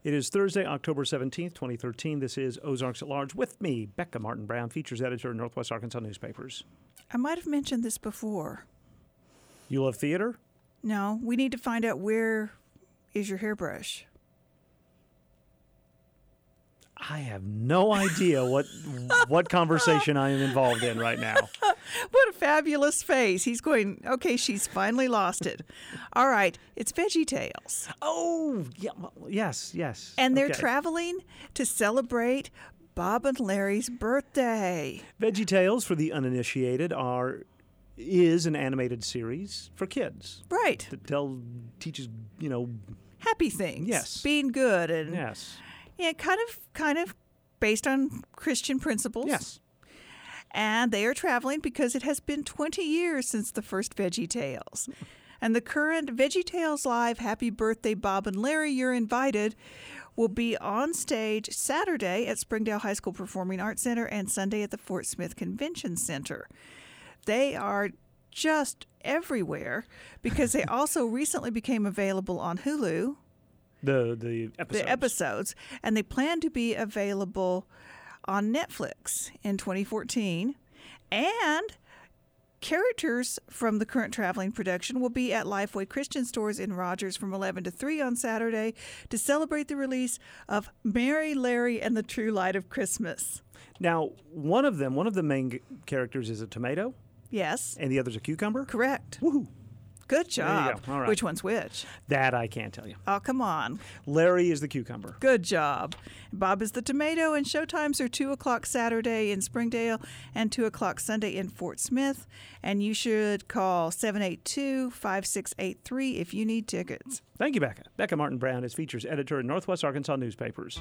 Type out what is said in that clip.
It is Thursday, October 17th, 2013. This is Ozarks at Large with me, Becca Martin Brown, features editor of Northwest Arkansas Newspapers. I might have mentioned this before. You love theater? No, we need to find out where is your hairbrush. I have no idea what conversation I am involved in right now. What a fabulous face. He's going, okay, she's finally lost it. All right, it's Veggie Tales. Oh, yeah, yes. And they're Okay. traveling to celebrate Bob and Larry's birthday. Veggie Tales, for the uninitiated, is an animated series for kids Right. that teaches, Happy things. Yes. Being good and yes. yeah, kind of based on Christian principles. Yes. And they are traveling because it has been 20 years since the first Veggie Tales. And the current Veggie Tales Live Happy Birthday Bob and Larry, You're Invited will be on stage Saturday at Springdale High School Performing Arts Center and Sunday at the Fort Smith Convention Center. They are just everywhere because they also recently became available on Hulu. The episodes. The episodes, and they plan to be available on Netflix in 2014. And characters from the current traveling production will be at Lifeway Christian Stores in Rogers from 11 to 3 on Saturday to celebrate the release of Mary, Larry, and the True Light of Christmas. Now, one of the main characters is a tomato, Yes, and the other's a cucumber. correct. Woohoo! Good There you job. go. All right. Which one's which? That I can't tell you. Oh, come on. Larry is the cucumber. Good job. Bob is the tomato, and showtimes are 2 o'clock Saturday in Springdale and 2 o'clock Sunday in Fort Smith. And you should call 782-5683 if you need tickets. Thank you, Becca. Becca Martin Brown is features editor in Northwest Arkansas Newspapers.